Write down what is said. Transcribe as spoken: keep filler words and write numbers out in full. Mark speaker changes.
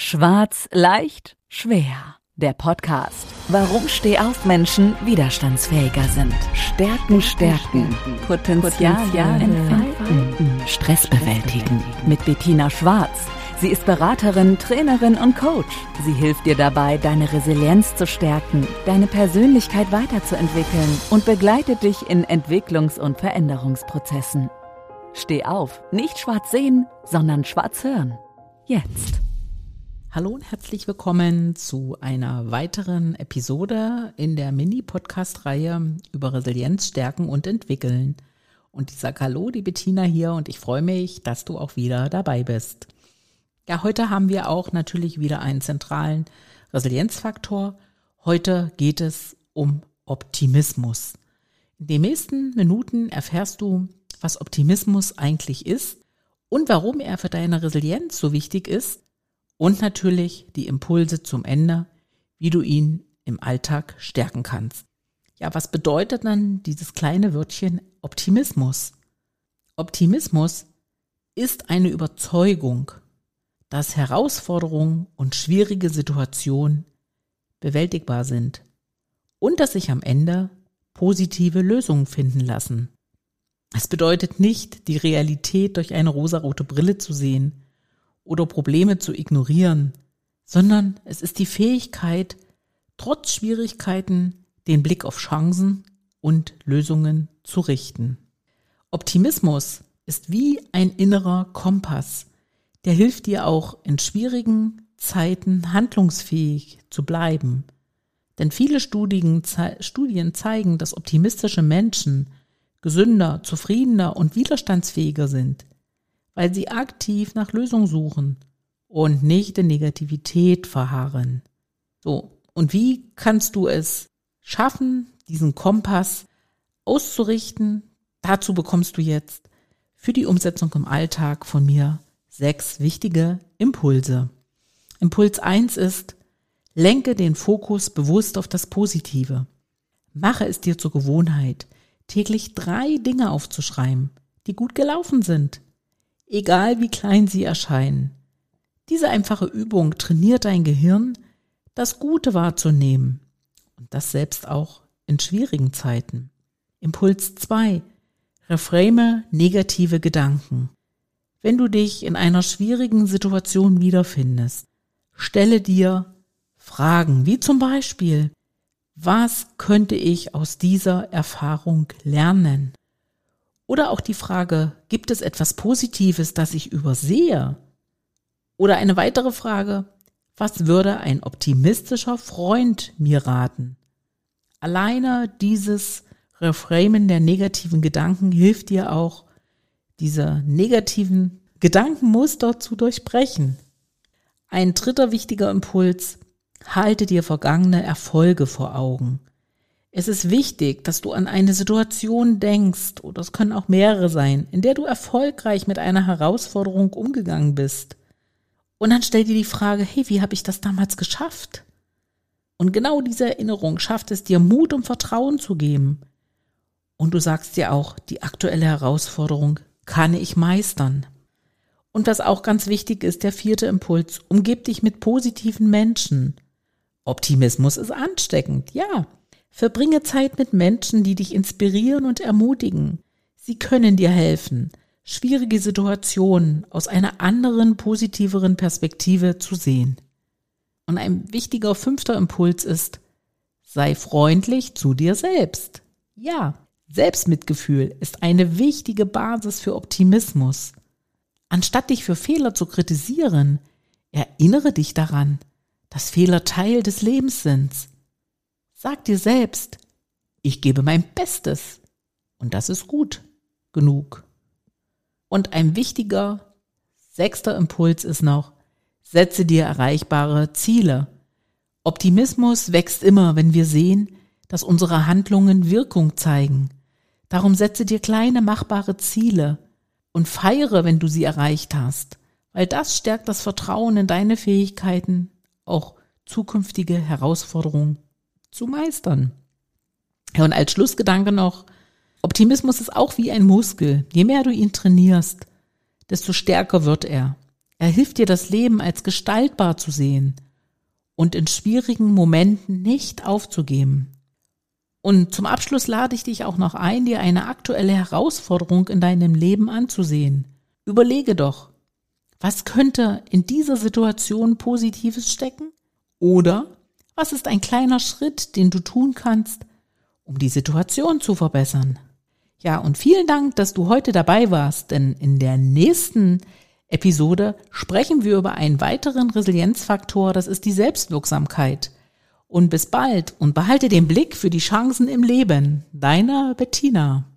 Speaker 1: Schwarz, leicht, schwer. Der Podcast. Warum Stehaufmenschen widerstandsfähiger sind. Stärken, stärken. Potenzial entfalten. Stress bewältigen. Mit Bettina Schwarz. Sie ist Beraterin, Trainerin und Coach. Sie hilft dir dabei, deine Resilienz zu stärken, deine Persönlichkeit weiterzuentwickeln und begleitet dich in Entwicklungs- und Veränderungsprozessen. Steh auf, nicht schwarz sehen, sondern schwarz hören. Jetzt.
Speaker 2: Hallo und herzlich willkommen zu einer weiteren Episode in der Mini-Podcast-Reihe über Resilienz stärken und entwickeln. Und ich sage Hallo, die Bettina hier, und ich freue mich, dass du auch wieder dabei bist. Ja, heute haben wir auch natürlich wieder einen zentralen Resilienzfaktor. Heute geht es um Optimismus. In den nächsten Minuten erfährst du, was Optimismus eigentlich ist und warum er für deine Resilienz so wichtig ist. Und natürlich die Impulse zum Ende, wie du ihn im Alltag stärken kannst. Ja, was bedeutet dann dieses kleine Wörtchen Optimismus? Optimismus ist eine Überzeugung, dass Herausforderungen und schwierige Situationen bewältigbar sind und dass sich am Ende positive Lösungen finden lassen. Es bedeutet nicht, die Realität durch eine rosarote Brille zu sehen oder Probleme zu ignorieren, sondern es ist die Fähigkeit, trotz Schwierigkeiten den Blick auf Chancen und Lösungen zu richten. Optimismus ist wie ein innerer Kompass, der hilft dir auch in schwierigen Zeiten handlungsfähig zu bleiben. Denn viele Studien, Studien zeigen, dass optimistische Menschen gesünder, zufriedener und widerstandsfähiger sind, weil sie aktiv nach Lösungen suchen und nicht in Negativität verharren. So, und wie kannst du es schaffen, diesen Kompass auszurichten? Dazu bekommst du jetzt für die Umsetzung im Alltag von mir sechs wichtige Impulse. Impuls eins ist: Lenke den Fokus bewusst auf das Positive. Mache es dir zur Gewohnheit, täglich drei Dinge aufzuschreiben, die gut gelaufen sind, egal wie klein sie erscheinen. Diese einfache Übung trainiert dein Gehirn, das Gute wahrzunehmen, und das selbst auch in schwierigen Zeiten. Impuls zwei: Reframe negative Gedanken. Wenn du dich in einer schwierigen Situation wiederfindest, stelle dir Fragen wie zum Beispiel: Was könnte ich aus dieser Erfahrung lernen? Oder auch die Frage: Gibt es etwas Positives, das ich übersehe? Oder eine weitere Frage: Was würde ein optimistischer Freund mir raten? Alleine dieses Reframen der negativen Gedanken hilft dir auch, diese negativen Gedankenmuster zu durchbrechen. Ein dritter wichtiger Impuls: Halte dir vergangene Erfolge vor Augen. Es ist wichtig, dass du an eine Situation denkst, oder es können auch mehrere sein, in der du erfolgreich mit einer Herausforderung umgegangen bist. Und dann stell dir die Frage: Hey, wie habe ich das damals geschafft? Und genau diese Erinnerung schafft es dir, Mut und Vertrauen zu geben. Und du sagst dir auch, die aktuelle Herausforderung kann ich meistern. Und was auch ganz wichtig ist, der vierte Impuls: Umgib dich mit positiven Menschen. Optimismus ist ansteckend, ja. Verbringe Zeit mit Menschen, die dich inspirieren und ermutigen. Sie können dir helfen, schwierige Situationen aus einer anderen, positiveren Perspektive zu sehen. Und ein wichtiger fünfter Impuls ist: Sei freundlich zu dir selbst. Ja, Selbstmitgefühl ist eine wichtige Basis für Optimismus. Anstatt dich für Fehler zu kritisieren, erinnere dich daran, dass Fehler Teil des Lebens sind. Sag dir selbst: Ich gebe mein Bestes, und das ist gut genug. Und ein wichtiger sechster Impuls ist noch: Setze dir erreichbare Ziele. Optimismus wächst immer, wenn wir sehen, dass unsere Handlungen Wirkung zeigen. Darum setze dir kleine, machbare Ziele und feiere, wenn du sie erreicht hast, weil das stärkt das Vertrauen in deine Fähigkeiten, auch zukünftige Herausforderungen zu meistern. Ja, und als Schlussgedanke noch: Optimismus ist auch wie ein Muskel. Je mehr du ihn trainierst, desto stärker wird er. Er hilft dir, das Leben als gestaltbar zu sehen und in schwierigen Momenten nicht aufzugeben. Und zum Abschluss lade ich dich auch noch ein, dir eine aktuelle Herausforderung in deinem Leben anzusehen. Überlege doch, was könnte in dieser Situation Positives stecken? Oder was ist ein kleiner Schritt, den du tun kannst, um die Situation zu verbessern? Ja, und vielen Dank, dass du heute dabei warst, denn in der nächsten Episode sprechen wir über einen weiteren Resilienzfaktor, das ist die Selbstwirksamkeit. Und bis bald und behalte den Blick für die Chancen im Leben. Deine Bettina.